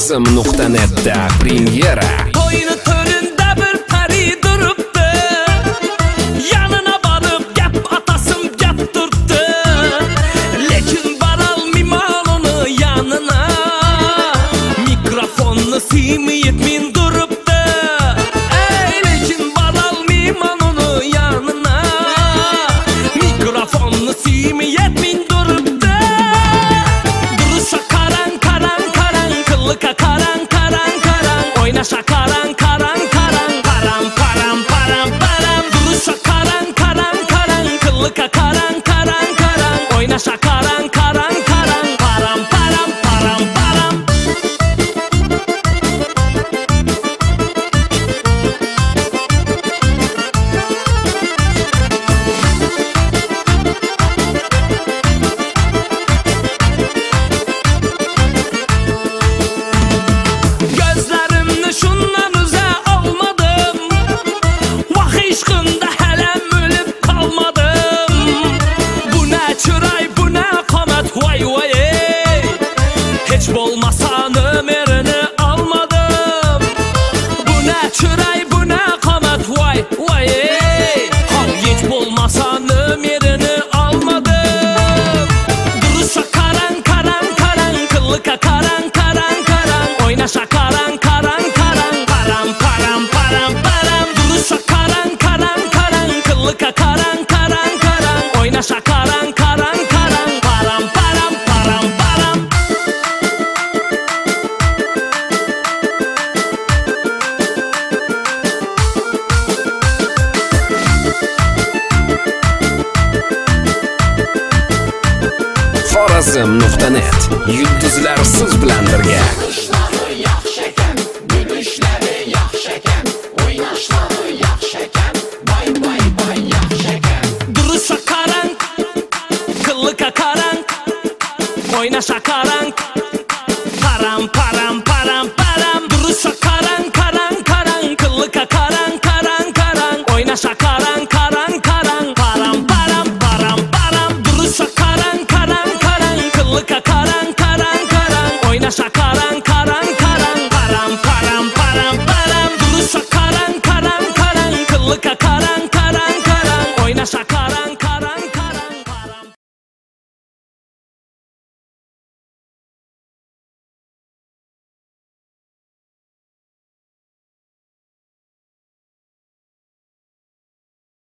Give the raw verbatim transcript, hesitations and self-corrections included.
Xorazm nuqta netda premyera. To'yni to'rinda bir pari turibdi, yanına borib gap atasim gap turibdi, lekin borolmayman uni yanına. Mikrofonni siymayib men turibdi, ey lekin borolmayman uni yanına. Mikrofonni siymayib men turibdi. Duruşa karan karan karan, kılıka karan karan karan, oynaşa karan karan karan, param param param param. Duruşa karan karan karan, kılıka karan karan karan, oynaşa karan karan karan, param param param param. Gözlerimni şundan üze almadım, vah işkında helem ölüp kalmadım. Bu ne çıray bu ne kamet vay vay ey, hiç bolmasa nömerini almadım. Bu ne çıray bu ne kamet vay vay ey, hal hiç bolmasa nömerini almadım. Duruşa karan karan karan, kılıka karan karan karan, oynaşa karan karan karan, param param param param. Duruşa karan karan karan, kılıka karan karan karan, oynaşa karan karan karan, param param param param. Xorazm nuqta net yulduzlar siz bilan birga. Ishlari yaxshi ekan, gulishları yaxshi ekan, o'ynashlari yaxshi ekan, bay bay bay yaxshi ekan. Duruşa karan, kılıka karan, oynaşa karan